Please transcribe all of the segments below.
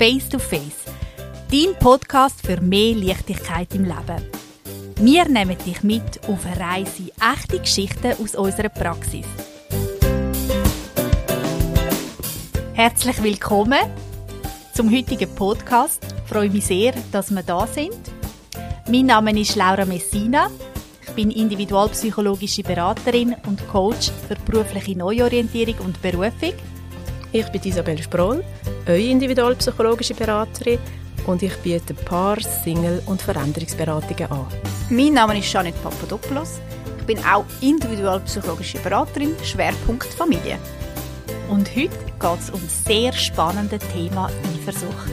Face to Face, dein Podcast für mehr Leichtigkeit im Leben. Wir nehmen dich mit auf eine Reise echte Geschichten aus unserer Praxis. Herzlich willkommen zum heutigen Podcast. Ich freue mich sehr, dass wir da sind. Mein Name ist Laura Messina. Ich bin individualpsychologische Beraterin und Coach für berufliche Neuorientierung und Berufung. Ich bin Isabel Sproll, eure individualpsychologische Beraterin, und ich biete Paar-, Single- und Veränderungsberatungen an. Mein Name ist Janet Papadopoulos. Ich bin auch individualpsychologische Beraterin, Schwerpunkt Familie. Und heute geht es um das sehr spannende Thema Eifersucht.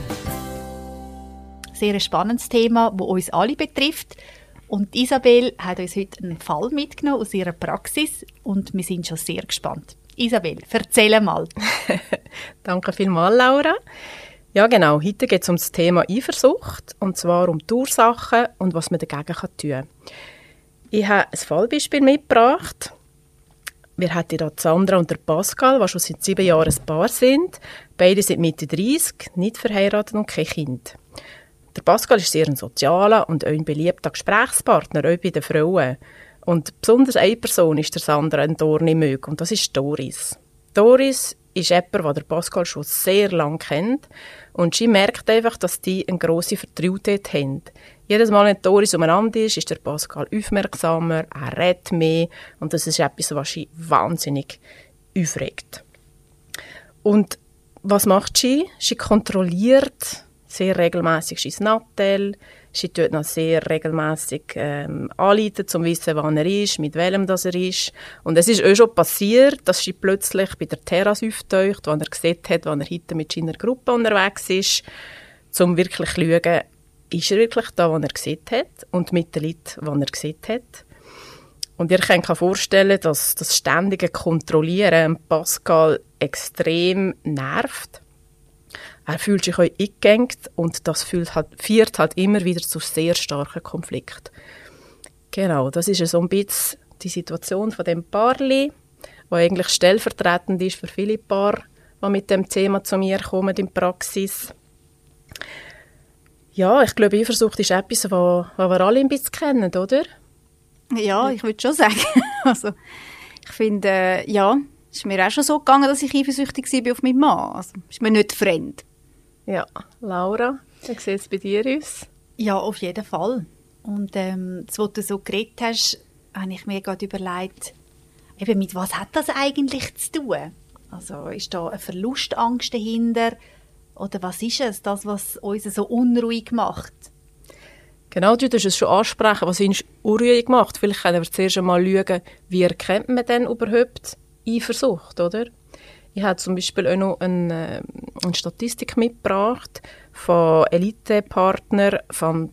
Sehr ein spannendes Thema, das uns alle betrifft. Und Isabel hat uns heute einen Fall mitgenommen aus ihrer Praxis und wir sind schon sehr gespannt. Isabel, erzähl mal. Danke vielmals, Laura. Ja, genau. Heute geht es um das Thema Eifersucht, und zwar um die Ursachen und was man dagegen tun kann. Ich habe ein Fallbeispiel mitgebracht. Wir hatten hier Sandra und der Pascal, die schon seit 7 Jahren ein Paar sind. Beide sind Mitte 30, nicht verheiratet und kein Kind. Der Pascal ist sehr ein sozialer und ein beliebter Gesprächspartner, auch bei den Frauen. Und besonders eine Person ist der Sandra ein Dorn im Auge, und das ist Doris. Doris ist jemand, den der Pascal schon sehr lange kennt, und sie merkt einfach, dass die eine grosse Vertrautheit haben. Jedes Mal, wenn Doris umeinander ist der Pascal aufmerksamer, er redet mehr, und das ist etwas, was sie wahnsinnig aufregt. Und was macht sie? Sie kontrolliert sehr regelmässig sein Nattel. Sie tut noch sehr regelmässig anleiten, um zu wissen, wann er ist, mit welchem das er ist. Und es ist auch schon passiert, dass sie plötzlich bei der Terrasse auftaucht, wo er gesehen hat, wann er heute mit seiner Gruppe unterwegs ist, um wirklich zu schauen, ist er wirklich da, wo er gesehen hat, und mit den Leuten, die er gesehen hat. Und ihr könnt euch vorstellen, dass das ständige Kontrollieren Pascal extrem nervt. Er fühlt sich auch eingegangen, und das führt halt immer wieder zu sehr starken Konflikten. Genau, das ist so ein bisschen die Situation von dem Paarli, die eigentlich stellvertretend ist für viele Paare, die mit dem Thema zu mir kommen in die Praxis. Ja, ich glaube, Eifersucht ist etwas, was wir alle ein bisschen kennen, oder? Ja, ich würde schon sagen. Also, ich finde, ja, es ist mir auch schon so gegangen, dass ich eifersüchtig war auf meinen Mann. Also, ist mir nicht fremd. Ja, Laura, wie sieht es bei dir aus? Ja, auf jeden Fall. Und was du so geredet hast, habe ich mir gerade überlegt, eben mit was hat das eigentlich zu tun? Also ist da eine Verlustangst dahinter? Oder was ist es, das, was uns so unruhig macht? Genau, du hast es schon ansprechen, was uns unruhig macht. Vielleicht können wir zuerst einmal schauen, wie erkennt man denn überhaupt Eifersucht, oder? Ich habe zum Beispiel auch noch eine Statistik mitgebracht von Elite-Partnern von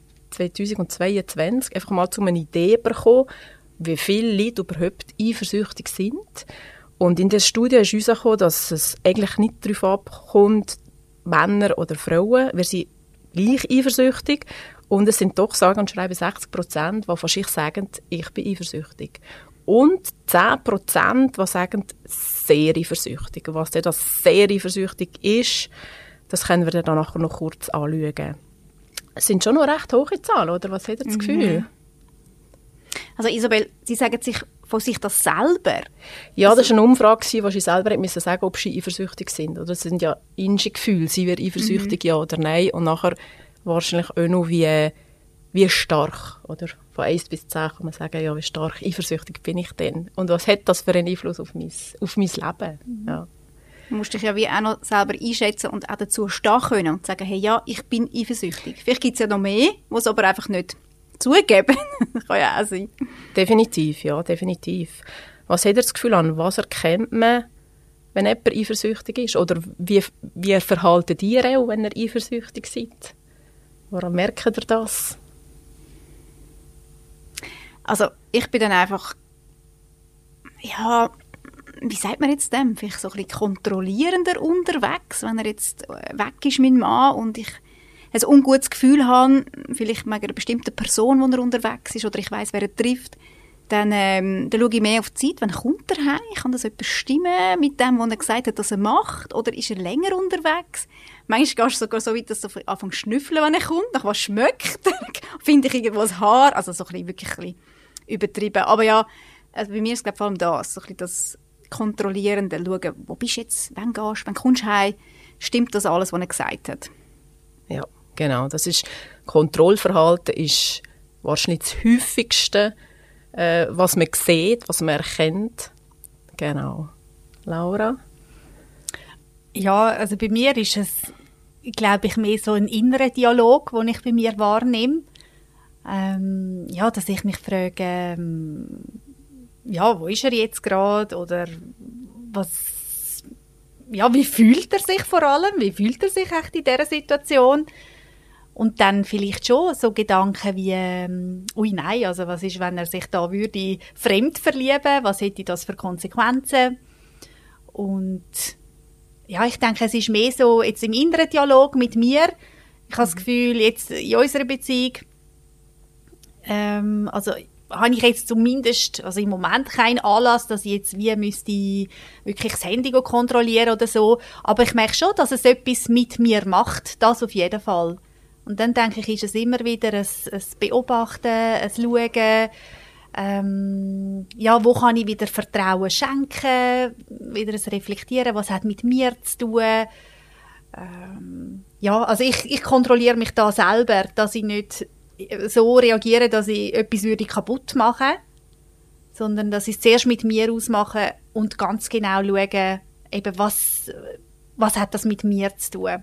2022. Einfach mal zu einer Idee bekommen, wie viele Leute überhaupt eifersüchtig sind. Und in der Studie ist herausgekommen, dass es eigentlich nicht darauf abkommt, Männer oder Frauen, wir sind gleich eifersüchtig. Und es sind doch, sagen und schreiben 60%, die von sich sagen, ich bin eifersüchtig. Und 10%, die sagen, sehr eifersüchtig. Was denn das sehr eifersüchtig ist, das können wir dann nachher noch kurz anschauen. Es sind schon noch recht hohe Zahlen, oder? Was hat ihr das Gefühl? Also Isabel, Sie sagen sich von sich das selber? Ja, das war eine Umfrage, wo sie selber müssen sagen, ob sie eifersüchtig sind. Oder? Das sind ja innere Gefühle, sie wäre eifersüchtig, ja oder nein. Und nachher wahrscheinlich auch noch wie stark, oder? Von 1 bis 10 kann man sagen, ja, wie stark eifersüchtig bin ich denn? Und was hat das für einen Einfluss auf mein Leben? Ja. Du musst dich ja wie auch noch selber einschätzen und auch dazu stehen können und sagen, hey, ja, ich bin eifersüchtig. Vielleicht gibt es ja noch mehr, die es aber einfach nicht zugeben. Das kann ja auch sein. Definitiv, ja, definitiv. Was hat ihr das Gefühl an? Was erkennt man, wenn jemand eifersüchtig ist? Oder wie verhaltet ihr auch, wenn ihr eifersüchtig seid? Woran merkt ihr das? Also ich bin dann einfach, ja, wie sagt man jetzt dem? Vielleicht so ein bisschen kontrollierender unterwegs, wenn er jetzt weg ist, mein Mann, und ich ein ungutes Gefühl habe, vielleicht wegen einer bestimmten Person, wo er unterwegs ist, oder ich weiss, wer er trifft, dann schaue ich mehr auf die Zeit, wann kommt er heim? Kann das etwas stimmen mit dem, was er gesagt hat, dass er macht? Oder ist er länger unterwegs? Manchmal gehst du sogar so weit, dass du anfängst zu schnüffeln, wenn er kommt. Nach was schmeckt, finde ich irgendwo das Haar. Also so ein bisschen, wirklich ein bisschen übertrieben. Aber ja, also bei mir ist es vor allem das, so ein bisschen das Kontrollierende. Schauen, wo bist du jetzt, wann gehst du, wann kommst du heim? Stimmt das alles, was er gesagt hat? Ja, genau. Das ist, Kontrollverhalten ist wahrscheinlich das Häufigste, was man sieht, was man erkennt. Genau. Laura? Ja, also bei mir ist es, glaube ich, mehr so ein innerer Dialog, den ich bei mir wahrnehme. Ja, dass ich mich frage, ja, wo ist er jetzt gerade? Oder was, ja, wie fühlt er sich vor allem? Wie fühlt er sich echt in dieser Situation? Und dann vielleicht schon so Gedanken wie, ui nein, also was ist, wenn er sich da würde fremd verlieben? Was hätte das für Konsequenzen? Und ja, ich denke, es ist mehr so jetzt im inneren Dialog mit mir. Ich habe das Gefühl, jetzt in unserer Beziehung, also habe ich jetzt zumindest, also im Moment keinen Anlass, dass ich jetzt wie wirklich das Handy kontrollieren oder so. Aber ich merke schon, dass es etwas mit mir macht. Das auf jeden Fall. Und dann denke ich, ist es immer wieder ein Beobachten, ein Schauen, ja, wo kann ich wieder Vertrauen schenken, wieder ein Reflektieren, was hat mit mir zu tun. Ja, also ich kontrolliere mich da selber, dass ich nicht so reagiere, dass ich etwas kaputt machen würde, sondern dass ich es zuerst mit mir ausmache und ganz genau schaue, eben was hat das mit mir zu tun.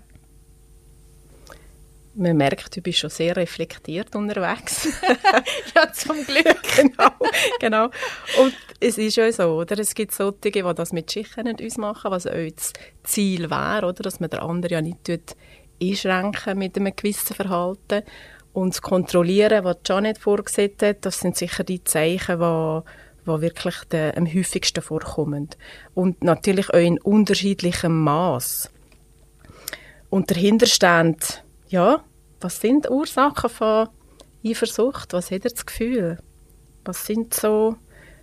Man merkt, du bist schon sehr reflektiert unterwegs. Ja, zum Glück. Genau. Und es ist ja so, oder? Es gibt solche, die das mit Schichten ausmachen, was auch das Ziel wäre, oder? Dass man den anderen ja nicht einschränken mit einem gewissen Verhalten. Und das Kontrollieren, was Janet vorgesehen hat, das sind sicher die Zeichen, die wirklich am häufigsten vorkommen. Und natürlich auch in unterschiedlichem Maß. Und dahinter steht, ja, was sind die Ursachen von Eifersucht? Was hat ihr das Gefühl? Was sind so...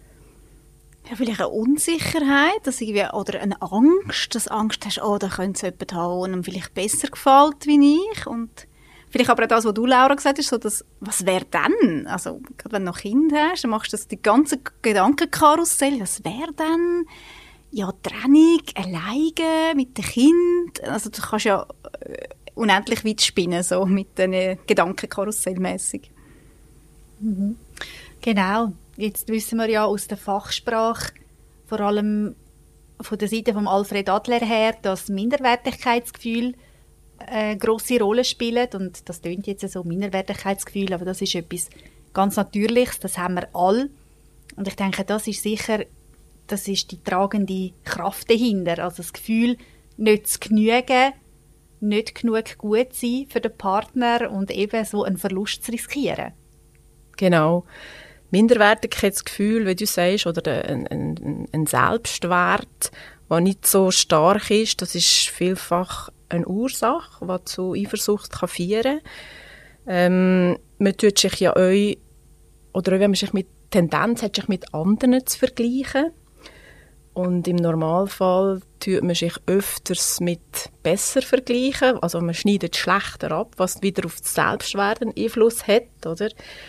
Ja, vielleicht eine Unsicherheit oder eine Angst, dass du Angst hast, oh, da könnte es jemand haben, der ihm vielleicht besser gefällt wie ich. Und vielleicht aber auch das, was du, Laura, gesagt hast, so das, was wäre dann? Also, gerade wenn du noch Kind hast, dann machst du die ganze Gedankenkarussell. Was wäre dann? Ja, Trennung, alleine, mit dem Kind. Also, du kannst ja unendlich weit spinnen, so mit diesen Gedankenkarussellmässig. Mhm. Genau. Jetzt wissen wir ja aus der Fachsprache, vor allem von der Seite von Alfred Adler her, dass Minderwertigkeitsgefühle eine grosse Rolle spielen. Und das klingt jetzt so, Minderwertigkeitsgefühl, aber das ist etwas ganz Natürliches, das haben wir alle. Und ich denke, das ist sicher, das ist die tragende Kraft dahinter. Also das Gefühl, nicht zu genügen, nicht genug gut sein für den Partner und eben so einen Verlust zu riskieren. Genau. Minderwertigkeitsgefühl, wie du sagst, oder ein Selbstwert, der nicht so stark ist, das ist vielfach eine Ursache, die zu Eifersucht führen kann. Man tut sich ja auch, oder auch wenn man sich mit Tendenz hat, sich mit anderen zu vergleichen. Und im Normalfall tut man sich öfters mit besser vergleichen. Also man schneidet schlechter ab, was wieder auf das Selbstwert einen Einfluss hat, oder?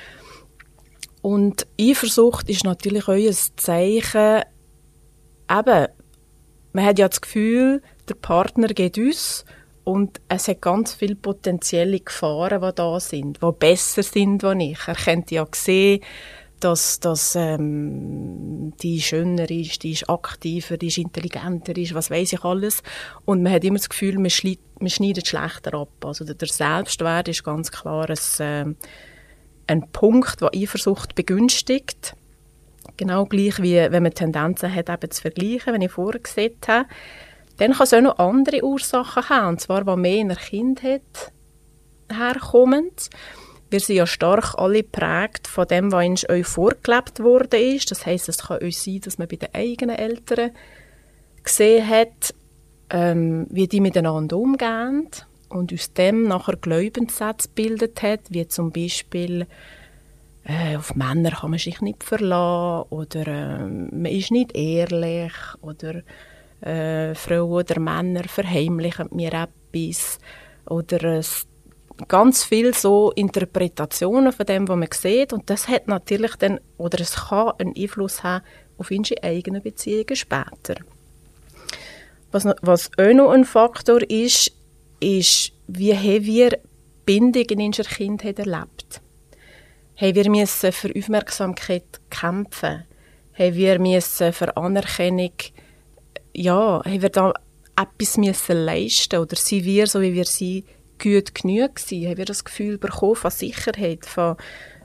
Und Eifersucht ist natürlich auch ein Zeichen, eben, man hat ja das Gefühl, der Partner geht uns und es hat ganz viele potenzielle Gefahren, die da sind, die besser sind als ich. Er könnte ja sehen, dass die schöner ist, die ist aktiver, die ist intelligenter ist, was weiss ich alles. Und man hat immer das Gefühl, man schneidet schlechter ab. Also der Selbstwert ist ganz klar ein Punkt, der Eifersucht begünstigt. Genau gleich wie wenn man Tendenzen hat, eben zu vergleichen, wie ich vorher gesagt habe. Dann kann es auch noch andere Ursachen haben, und zwar, die mehr in der Kindheit herkommen. Wir sind ja stark alle geprägt von dem, was uns euch vorgelebt worden ist. Das heisst, es kann uns sein, dass man bei den eigenen Eltern gesehen hat, wie die miteinander umgehen und aus dem nachher Glaubenssätze gebildet hat, wie zum Beispiel auf Männer kann man sich nicht verlassen oder man ist nicht ehrlich oder Frauen oder Männer verheimlichen mir etwas oder ganz viele so Interpretationen von dem, was man sieht. Und das hat natürlich dann, oder es kann einen Einfluss haben auf unsere eigenen Beziehungen später. Was auch noch ein Faktor ist, wie haben wir Bindung in unserer Kindheit erlebt? Haben wir müssen für Aufmerksamkeit kämpfen? Haben wir müssen für Anerkennung, haben wir da etwas müssen leisten? Oder sind wir, so wie wir sind, gut genug gewesen? Haben wir das Gefühl bekommen von Sicherheit, von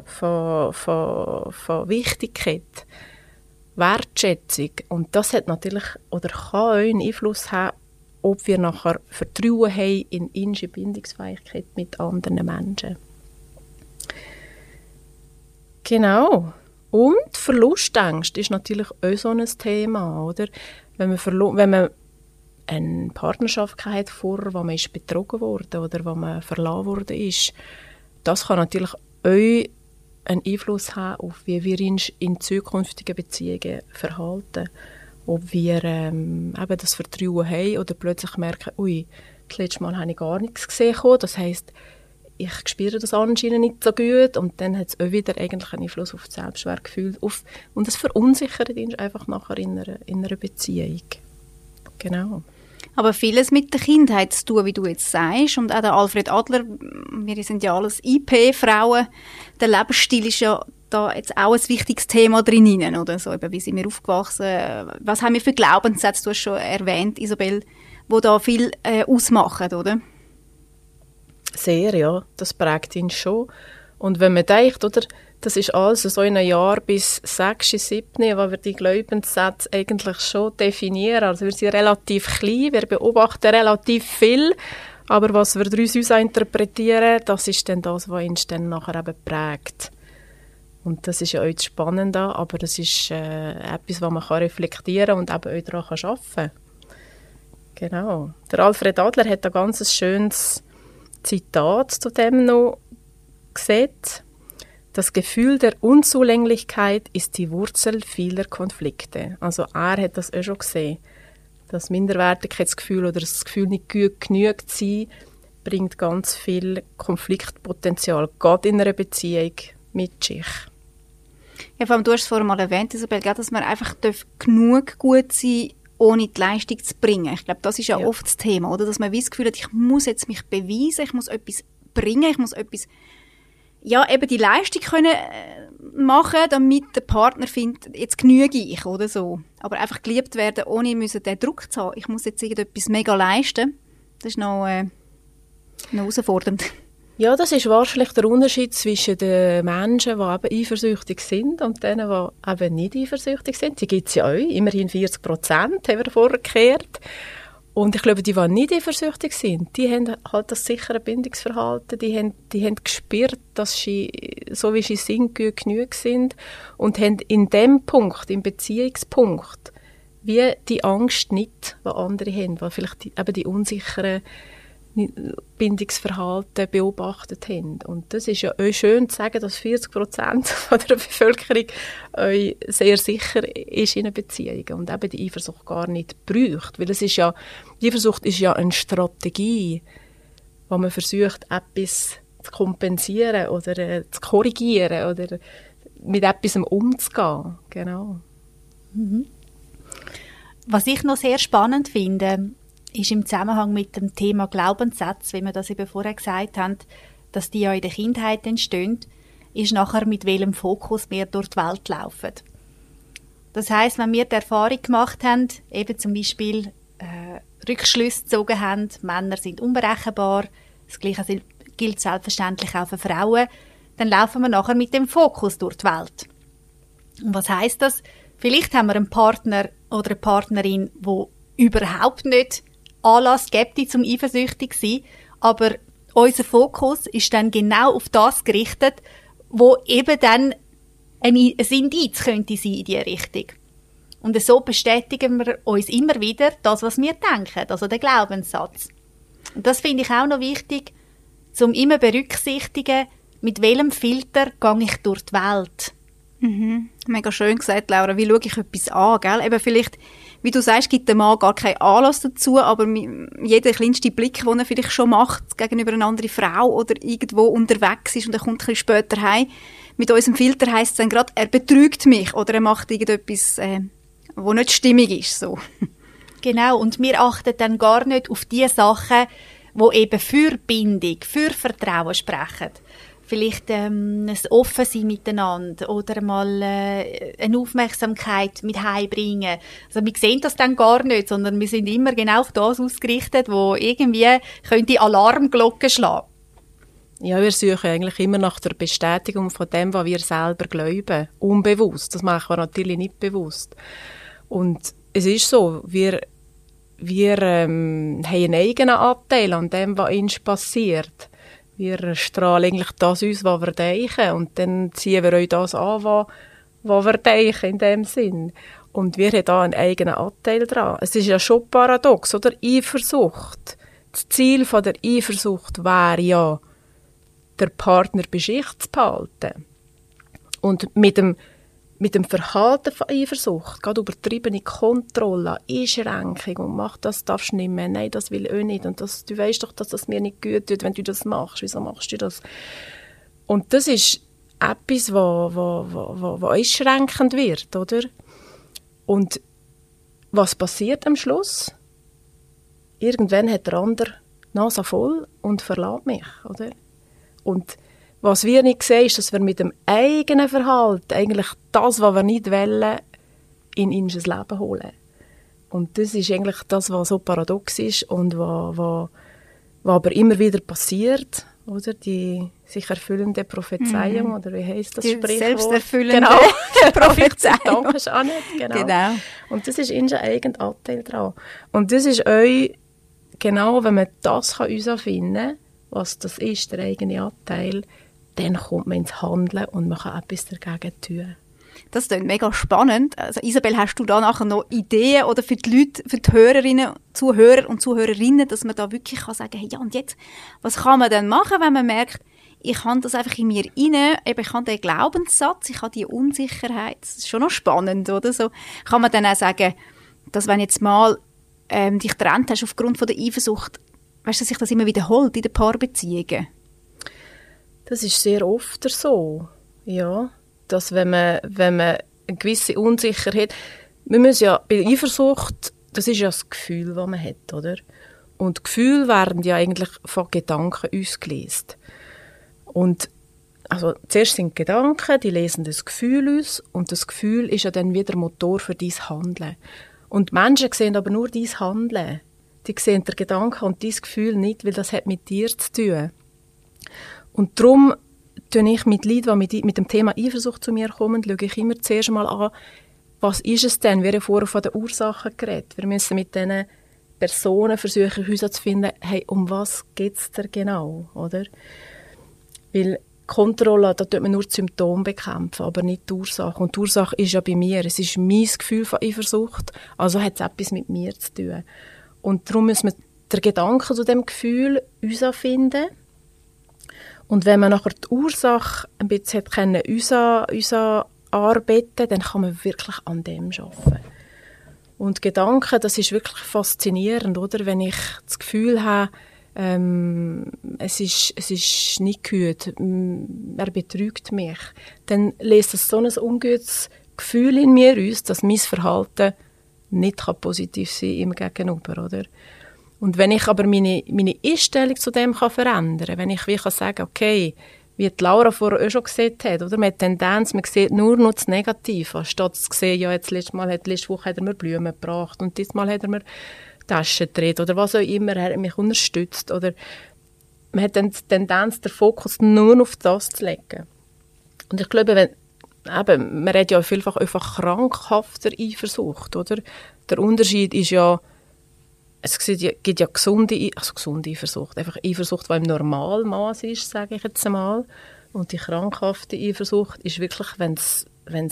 Wichtigkeit, Wertschätzung? Und das hat natürlich, oder kann auch einen Einfluss haben, ob wir nachher Vertrauen haben in unsere Bindungsfähigkeit mit anderen Menschen. Genau. Und Verlustängste ist natürlich auch so ein Thema, oder? Wenn man eine Partnerschaft hat vorher, wo man ist betrogen wurde oder wo man verlassen worden ist, das kann natürlich auch einen Einfluss haben auf, wie wir uns in zukünftigen Beziehungen verhalten. Ob wir eben das Vertrauen haben oder plötzlich merken, das letzte Mal habe ich gar nichts gesehen. Das heisst, ich spüre das anscheinend nicht so gut und dann hat es auch wieder eigentlich einen Einfluss auf das Selbstwertgefühl und es verunsichert uns einfach nachher in einer Beziehung. Genau. Aber vieles mit der Kindheit zu tun, wie du jetzt sagst. Und auch der Alfred Adler, wir sind ja alles IP-Frauen, der Lebensstil ist ja da jetzt auch ein wichtiges Thema drin, oder? So, eben, wie sind wir aufgewachsen? Was haben wir für Glaubenssätze, du hast schon erwähnt, Isabel, die da viel ausmachen, oder? Sehr, ja. Das prägt ihn schon. Und wenn man denkt, oder, das ist also so in einem Jahr bis 6, 7, wo wir die Glaubenssätze eigentlich schon definieren. Also wir sind relativ klein, wir beobachten relativ viel, aber was wir daraus interpretieren, das ist dann das, was uns dann nachher eben prägt. Und das ist ja auch das Spannende, aber das ist etwas, was man reflektieren und eben auch daran arbeiten kann. Genau. Der Alfred Adler hat ein ganz schönes Zitat zu dem noch gesehen. Das Gefühl der Unzulänglichkeit ist die Wurzel vieler Konflikte. Also er hat das auch schon gesehen. Das Minderwertigkeitsgefühl oder das Gefühl, nicht gut genug zu sein, bringt ganz viel Konfliktpotenzial, gerade in einer Beziehung, mit sich. Ja, vor allem, du hast es vorhin mal erwähnt, Isabel, dass man einfach genug gut sein darf, ohne die Leistung zu bringen. Ich glaube, das ist ja oft das Thema, oder? Dass man das Gefühl hat, ich muss jetzt mich beweisen, ich muss etwas bringen, ich muss etwas, eben die Leistung können machen, damit der Partner findet, jetzt genüge ich, oder so. Aber einfach geliebt werden, ohne den Druck zu haben, ich muss jetzt irgendetwas mega leisten, das ist noch herausfordernd. Ja, das ist wahrscheinlich der Unterschied zwischen den Menschen, die eben eifersüchtig sind und denen, die eben nicht eifersüchtig sind. Die gibt es ja auch, immerhin 40%, haben wir vorher gehört. Und ich glaube, die nicht eifersüchtig sind, die haben halt das sichere Bindungsverhalten, die haben gespürt, dass sie, so wie sie sind, gut genug sind und haben in dem Punkt, im Beziehungspunkt, wie die Angst nicht, die andere haben, weil vielleicht eben die unsicheren Bindungsverhalten beobachtet haben. Und das ist ja auch schön zu sagen, dass 40% der Bevölkerung sehr sicher ist in einer Beziehung und eben die Eifersucht gar nicht braucht. Weil die Eifersucht ist ja eine Strategie, wo man versucht, etwas zu kompensieren oder zu korrigieren oder mit etwas umzugehen. Genau. Mhm. Was ich noch sehr spannend finde, ist im Zusammenhang mit dem Thema Glaubenssätze, wie wir das eben vorher gesagt haben, dass die ja in der Kindheit entstehen, ist nachher, mit welchem Fokus wir durch die Welt laufen. Das heisst, wenn wir die Erfahrung gemacht haben, eben zum Beispiel Rückschlüsse gezogen haben, Männer sind unberechenbar, das Gleiche gilt selbstverständlich auch für Frauen, dann laufen wir nachher mit dem Fokus durch die Welt. Und was heisst das? Vielleicht haben wir einen Partner oder eine Partnerin, die überhaupt nicht Anlass gibt, zum eifersüchtig zu sein, aber unser Fokus ist dann genau auf das gerichtet, wo eben dann ein Indiz könnte sein in diese Richtung. Und so bestätigen wir uns immer wieder das, was wir denken, also den Glaubenssatz. Und das finde ich auch noch wichtig, um immer berücksichtigen, mit welchem Filter gehe ich durch die Welt. Mhm. Mega schön gesagt, Laura. Wie schaue ich etwas an? Gell? Eben vielleicht wie du sagst, gibt der Mann gar keinen Anlass dazu, aber jeder kleinste Blick, den er vielleicht schon macht gegenüber einer anderen Frau oder irgendwo unterwegs ist und er kommt ein bisschen später heim, mit unserem Filter heisst es dann gerade, er betrügt mich oder er macht irgendetwas, wo nicht stimmig ist. So. Genau, und wir achten dann gar nicht auf die Sachen, die eben für Bindung, für Vertrauen sprechen. Vielleicht ein Offensein miteinander oder mal eine Aufmerksamkeit mit heimbringen. Also wir sehen das dann gar nicht, sondern wir sind immer genau auf das ausgerichtet, wo irgendwie könnte Alarmglocken schlagen. Ja, wir suchen eigentlich immer nach der Bestätigung von dem, was wir selber glauben. Unbewusst. Das machen wir natürlich nicht bewusst. Und es ist so, wir haben einen eigenen Anteil an dem, was uns passiert. Wir strahlen eigentlich das aus, was wir denken. Und dann ziehen wir euch das an, was wir denken, in dem Sinn. Und wir haben da einen eigenen Anteil dran. Es ist ja schon paradox, oder? Eifersucht. Das Ziel von der Eifersucht wäre ja, der Partner bei sich zu behalten. Und mit dem Verhalten von Eifersucht, gerade übertriebene Kontrolle, Einschränkung und mach das, darfst du nicht mehr, nein, das will ich auch nicht und das, du weißt doch, dass das mir nicht gut tut, wenn du das machst, wieso machst du das? Und das ist etwas, was einschränkend wird, oder? Und was passiert am Schluss? Irgendwann hat der andere die Nase voll und verlässt mich, oder? Und was wir nicht sehen, ist, dass wir mit dem eigenen Verhalten eigentlich das, was wir nicht wollen, in unser Leben holen. Und das ist eigentlich das, was so paradox ist und was aber immer wieder passiert, oder? Die sich erfüllende Prophezeiung, oder wie heisst das die Sprichwort? Selbsterfüllende Prophezeiung. Danke, Jeanette, genau. Und das ist unser eigener Anteil daran. Und das ist euch, genau, wenn man das herausfinden kann, was das ist, der eigene Anteil, dann kommt man ins Handeln und man kann etwas dagegen tun. Das klingt mega spannend. Also Isabel, hast du da nachher noch Ideen oder für die Leute, für die Hörerinnen, Zuhörer und Zuhörerinnen, dass man da wirklich kann sagen, hey, ja, und jetzt, was kann man denn machen, wenn man merkt, ich habe das einfach in mir rein, eben, ich habe den Glaubenssatz, ich habe die Unsicherheit. Das ist schon noch spannend, oder so. Kann man dann auch sagen, dass wenn jetzt mal dich getrennt hast aufgrund von der Eifersucht, weißt du, dass sich das immer wiederholt in den Paarbeziehungen? Das ist sehr oft so, ja. Dass wenn man eine gewisse Unsicherheit, wir müssen ja, bei Eifersucht, das ist ja das Gefühl, das man hat, oder? Und Gefühle werden ja eigentlich von Gedanken ausgelöst. Und also zuerst sind Gedanken, die lesen das Gefühl aus und das Gefühl ist ja dann wieder Motor für dein Handeln. Und Menschen sehen aber nur dein Handeln. Die sehen den Gedanken und dein Gefühl nicht, weil das hat mit dir zu tun. Und darum schaue ich mit Leuten, die mit dem Thema Eifersucht zu mir kommen, schaue ich immer zuerst mal an, was ist es denn? Wir haben vorher von den Ursachen geredet. Wir müssen mit diesen Personen versuchen, herauszufinden, hey, um was geht es dir genau, oder? Weil Kontrolle, da tut man nur die Symptome bekämpfen, aber nicht die Ursache. Und die Ursache ist ja bei mir. Es ist mein Gefühl von Eifersucht, also hat es etwas mit mir zu tun. Und darum müssen wir den Gedanken zu dem Gefühl herausfinden. Und wenn man nachher die Ursache ein bisschen arbeiten, dann kann man wirklich an dem arbeiten. Und Gedanken, das ist wirklich faszinierend, oder? Wenn ich das Gefühl habe, es ist nicht gut, er betrügt mich, dann löst das so ein ungutes Gefühl in mir aus, dass mein Verhalten nicht positiv sein kann ihm gegenüber, oder? Und wenn ich aber meine Einstellung zu dem verändern kann, wenn ich wie sagen kann, okay, wie die Laura vorher auch schon gesehen hat, oder? Mit Tendenz, man sieht nur noch das Negative, anstatt zu sehen, ja, letzte Woche hat er mir Blumen gebracht und diesmal hat er mir Taschen gedreht oder was auch immer, er hat mich unterstützt. Oder man hat dann die Tendenz, den Fokus nur auf das zu legen. Und ich glaube, man redet ja vielfach einfach krankhafter Eifersucht, oder? Der Unterschied ist ja, es gibt ja gesunde Eifersucht, einfach Eifersucht, die im Normalmaß ist, sage ich jetzt einmal. Und die krankhafte Eifersucht ist wirklich, wenn es mein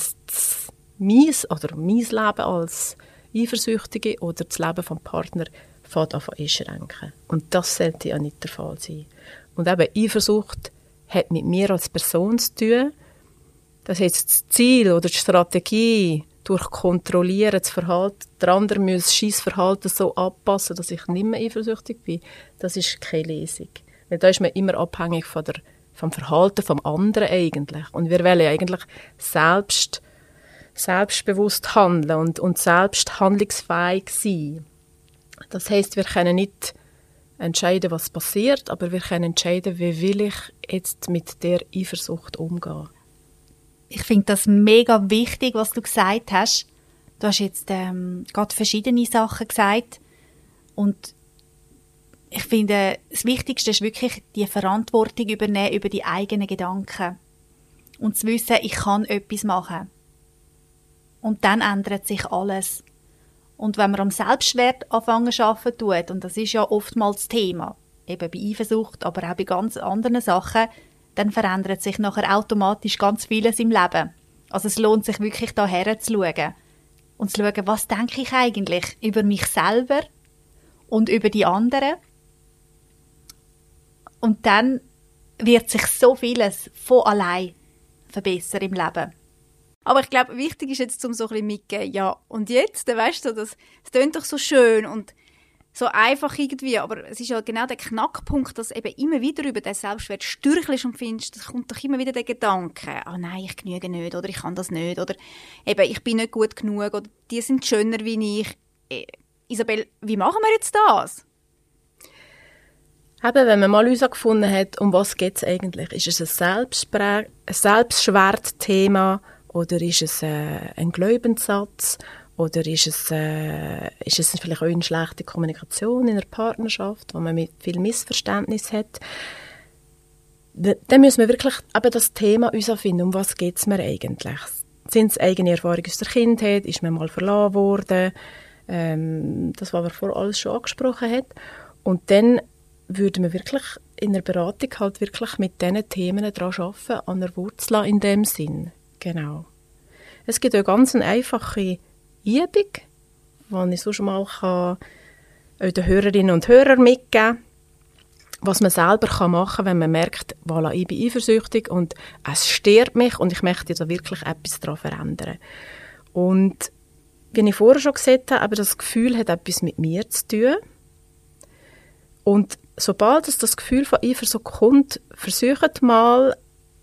Leben als Eifersüchtige oder das Leben des Partners fängt an einschränken. Und das sollte ja nicht der Fall sein. Und eben Eifersucht hat mit mir als Person zu tun. Das heißt, das Ziel oder die Strategie, durch Kontrollieren das Verhalten, der andere muss sein Verhalten so anpassen, dass ich nicht mehr eifersüchtig bin, das ist keine Lösung. Weil da ist man immer abhängig vom Verhalten vom anderen eigentlich. Und wir wollen ja eigentlich selbstbewusst handeln und selbst handlungsfähig sein. Das heisst, wir können nicht entscheiden, was passiert, aber wir können entscheiden, wie will ich jetzt mit der Eifersucht umgehen. Ich finde das mega wichtig, was du gesagt hast. Du hast jetzt gerade verschiedene Sachen gesagt. Und ich finde, das Wichtigste ist wirklich die Verantwortung übernehmen über die eigenen Gedanken. Und zu wissen, ich kann etwas machen. Und dann ändert sich alles. Und wenn man am Selbstwert anfangen zu arbeiten tut, und das ist ja oftmals das Thema, eben bei Eifersucht, aber auch bei ganz anderen Sachen, dann verändert sich nachher automatisch ganz vieles im Leben. Also es lohnt sich wirklich da herzuschauen. Und zu schauen, was denke ich eigentlich über mich selber und über die anderen. Und dann wird sich so vieles von allein verbessern im Leben. Aber ich glaube, wichtig ist jetzt, um so ein bisschen mitzugeben, ja, und jetzt, dann weißt du, das klingt doch so schön und so einfach irgendwie, aber es ist ja genau der Knackpunkt, dass eben immer wieder über den Selbstwert stürchelst und findest, es kommt doch immer wieder der Gedanke, nein, ich genüge nicht, oder ich kann das nicht, oder eben, ich bin nicht gut genug, oder die sind schöner wie ich. Isabel, wie machen wir jetzt das? Eben, wenn man mal herausgefunden hat, um was geht es eigentlich, ist es ein Selbstwertthema oder ist es ein Glaubenssatz? Oder ist es vielleicht auch eine schlechte Kommunikation in einer Partnerschaft, wo man viel Missverständnis hat? Dann müssen wir wirklich eben das Thema herausfinden, um was geht es mir eigentlich? Sind es eigene Erfahrungen aus der Kindheit? Ist man mal verlassen worden? Das, was wir vorher alles schon angesprochen haben. Und dann würden wir wirklich in der Beratung halt wirklich mit diesen Themen daran arbeiten, an der Wurzel in dem Sinn. Genau. Es gibt auch ganz eine einfache Übung, die ich sonst mal den Hörerinnen und Hörern mitgeben kann, was man selber machen kann, wenn man merkt, voilà, ich bin eifersüchtig und es stört mich und ich möchte da wirklich etwas daran verändern. Und wie ich vorher schon gesagt habe, aber das Gefühl hat etwas mit mir zu tun. Und sobald es das Gefühl von Eifersucht kommt, versucht mal,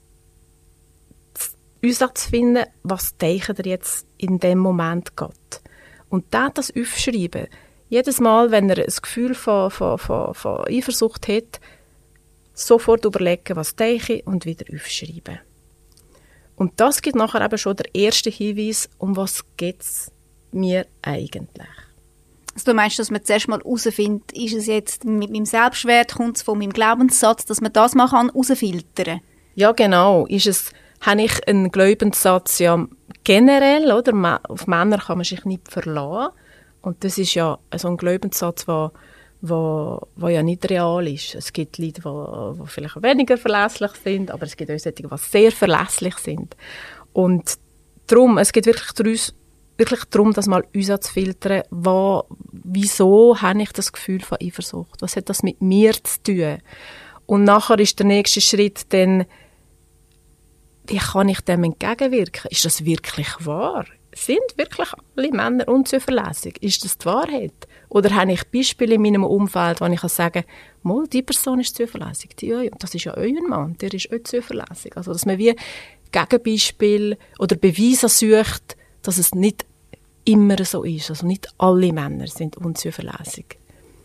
uns zu finden, was denken ihr jetzt in dem Moment geht. Und dann das aufschreiben. Jedes Mal, wenn er ein Gefühl von Eifersucht hat, sofort überlegen, was denke ich und wieder aufschreiben. Und das gibt nachher eben schon der erste Hinweis, um was geht es mir eigentlich. Also du meinst, dass man zuerst mal herausfindet, ist es jetzt mit meinem Selbstwert, kommt es von meinem Glaubenssatz, dass man das mal herausfiltern kann? Ja, genau. Habe ich einen Glaubenssatz ja generell, oder? Auf Männer kann man sich nicht verlassen. Und das ist ja so ein Glaubenssatz, der ja nicht real ist. Es gibt Leute, die vielleicht weniger verlässlich sind, aber es gibt auch solche, die sehr verlässlich sind. Und darum, es geht wirklich darum, das mal uns zu filtern, wieso habe ich das Gefühl von Eifersucht? Was hat das mit mir zu tun? Und nachher ist der nächste Schritt dann, wie kann ich dem entgegenwirken? Ist das wirklich wahr? Sind wirklich alle Männer unzuverlässig? Ist das die Wahrheit? Oder habe ich Beispiele in meinem Umfeld, wo ich sagen kann, die Person ist zuverlässig, und das ist ja euer Mann, der ist auch zuverlässig. Also, dass man wie Gegenbeispiel oder Beweise sucht, dass es nicht immer so ist. Also nicht alle Männer sind unzuverlässig.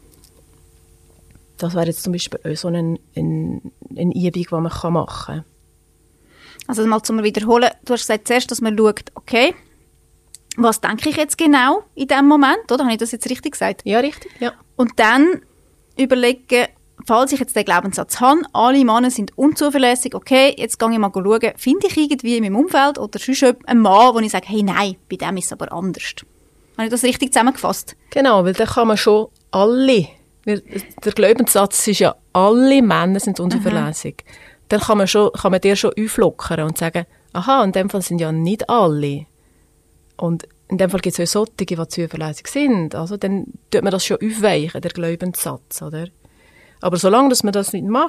Das wäre jetzt zum Beispiel auch so eine Übung, die man machen kann. Also mal zum Wiederholen, du hast gesagt zuerst, dass man schaut, okay, was denke ich jetzt genau in diesem Moment, oder? Habe ich das jetzt richtig gesagt? Ja, richtig, ja. Und dann überlegen, falls ich jetzt den Glaubenssatz habe, alle Männer sind unzuverlässig, okay, jetzt gehe ich mal schauen, finde ich irgendwie in meinem Umfeld oder sonst einen Mann, wo ich sage, hey, nein, bei dem ist es aber anders. Habe ich das richtig zusammengefasst? Genau, weil dann kann man schon alle, der Glaubenssatz ist ja, alle Männer sind unzuverlässig. Dann kann man dir schon auflockern und sagen, aha, in dem Fall sind ja nicht alle. Und in dem Fall gibt es auch solche, die zuverlässig sind. Also dann tut man das schon aufweichen, der Glaubenssatz, oder? Aber solange dass man das nicht macht,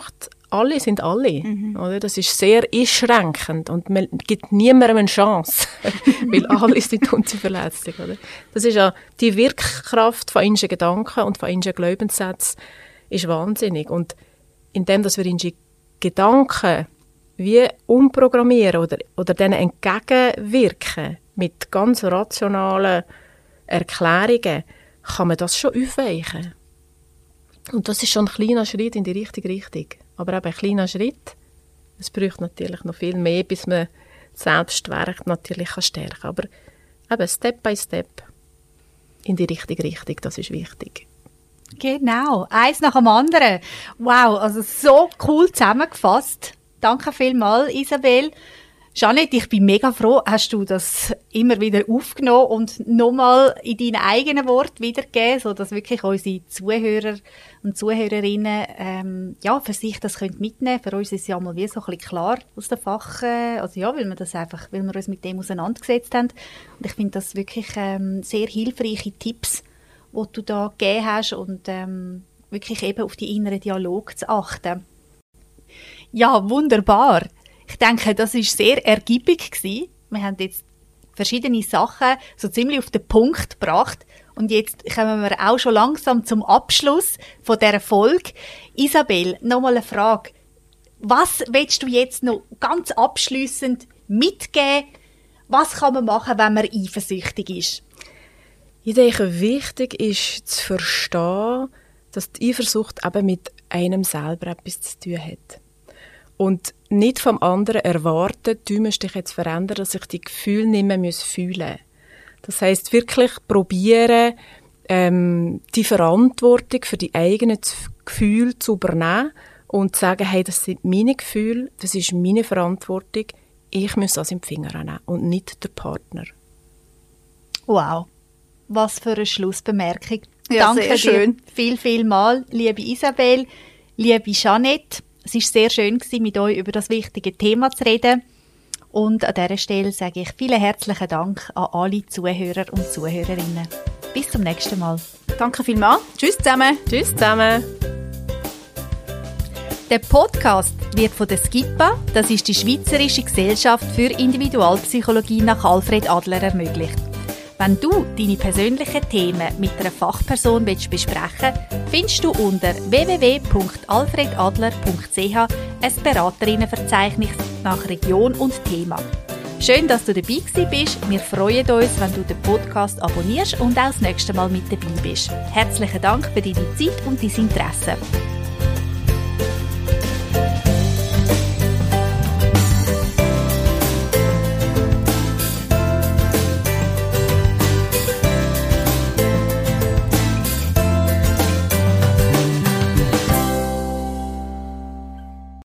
alle sind alle. Oder? Das ist sehr einschränkend und man gibt niemandem eine Chance, weil alle sind unzuverlässig. Oder? Das ist ja die Wirkkraft von unseren Gedanken und von unseren Glaubenssätzen ist wahnsinnig. Und indem dass wir unsere Gedanken wie umprogrammieren oder denen entgegenwirken mit ganz rationalen Erklärungen, kann man das schon aufweichen. Und das ist schon ein kleiner Schritt in die richtige Richtung. Aber eben ein kleiner Schritt. Es braucht natürlich noch viel mehr, bis man das Selbstwert natürlich stärken kann. Aber eben Step by Step in die richtige Richtung, das ist wichtig. Genau, eins nach dem anderen. Wow, also so cool zusammengefasst. Danke vielmals, Isabel. Jeanette, ich bin mega froh, hast du das immer wieder aufgenommen und nochmal in deinen eigenen Worten wiedergegeben, sodass wirklich unsere Zuhörer und Zuhörerinnen für sich das mitnehmen können. Für uns ist es ja mal wie so ein bisschen klar aus der Fach, weil wir uns mit dem auseinandergesetzt haben. Und ich finde das wirklich sehr hilfreiche Tipps, die du da gegeben hast und wirklich eben auf die inneren Dialog zu achten. Ja, wunderbar. Ich denke, das war sehr ergiebig gewesen. Wir haben jetzt verschiedene Sachen so ziemlich auf den Punkt gebracht. Und jetzt kommen wir auch schon langsam zum Abschluss von dieser Folge. Isabel, nochmal eine Frage. Was willst du jetzt noch ganz abschliessend mitgeben? Was kann man machen, wenn man eifersüchtig ist? Ich denke, wichtig ist zu verstehen, dass die Eifersucht eben mit einem selber etwas zu tun hat. Und nicht vom anderen erwarten, du musst dich jetzt verändern, dass ich die Gefühle nicht mehr fühlen muss. Das heisst, wirklich probieren, die Verantwortung für die eigenen Gefühle zu übernehmen und zu sagen, hey, das sind meine Gefühle, das ist meine Verantwortung, ich muss das im Finger nehmen und nicht der Partner. Wow, was für eine Schlussbemerkung. Ja, Danke sehr schön. dir viel mal, liebe Isabel, liebe Jeanette. Es war sehr schön, mit euch über das wichtige Thema zu reden. Und an dieser Stelle sage ich vielen herzlichen Dank an alle Zuhörer und Zuhörerinnen. Bis zum nächsten Mal. Danke vielmals. Tschüss zusammen. Tschüss zusammen. Der Podcast wird von der SKIPA, das ist die Schweizerische Gesellschaft für Individualpsychologie nach Alfred Adler, ermöglicht. Wenn du deine persönlichen Themen mit einer Fachperson besprechen willst, findest du unter www.alfredadler.ch ein Beraterinnenverzeichnis nach Region und Thema. Schön, dass du dabei bist. Wir freuen uns, wenn du den Podcast abonnierst und auch das nächste Mal mit dabei bist. Herzlichen Dank für deine Zeit und dein Interesse.